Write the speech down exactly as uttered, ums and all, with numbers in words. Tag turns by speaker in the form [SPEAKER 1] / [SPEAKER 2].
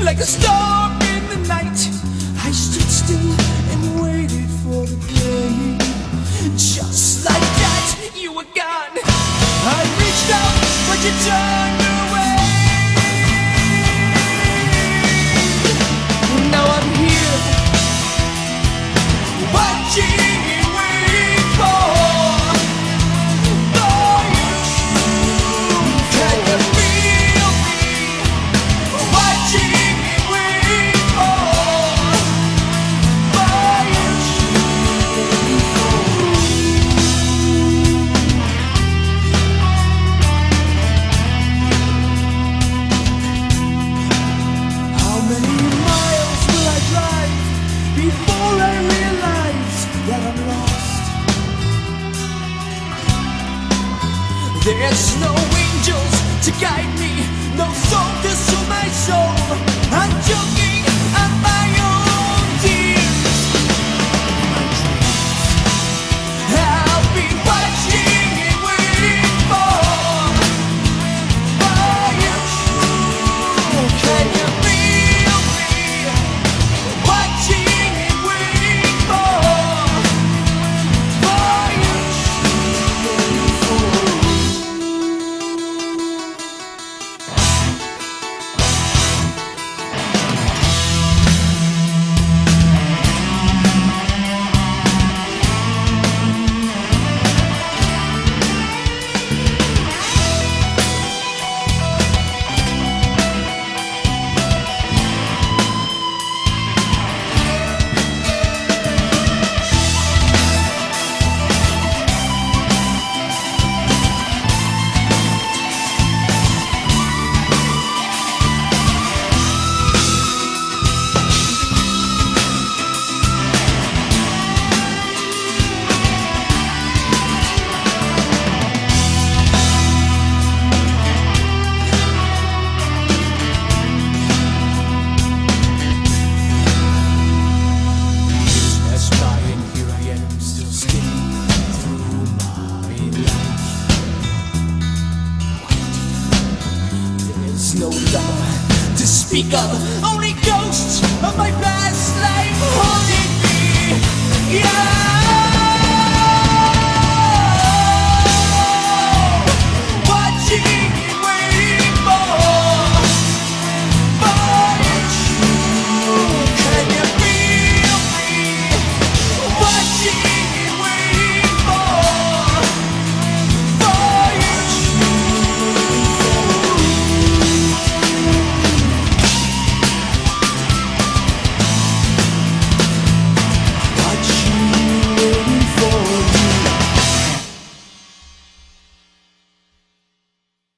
[SPEAKER 1] like a star in the night. I stood still and waited for the day. Just like that, you were gone. I reached out, but you turned away. Now I'm here, watching and waiting for for you. Can you feel me? Watching and waiting for for you. How many miles will I drive before I realize that I'm lost? There's no angels to guide me, no soldiers to my soul. I'm choking on my own tears. I'll be watching and waiting for for you. Can you feel me? Watching and waiting for for you. That's why and here I am, still skimming through my life. There's no love to speak of, only ghosts of my past life haunting me. Yeah.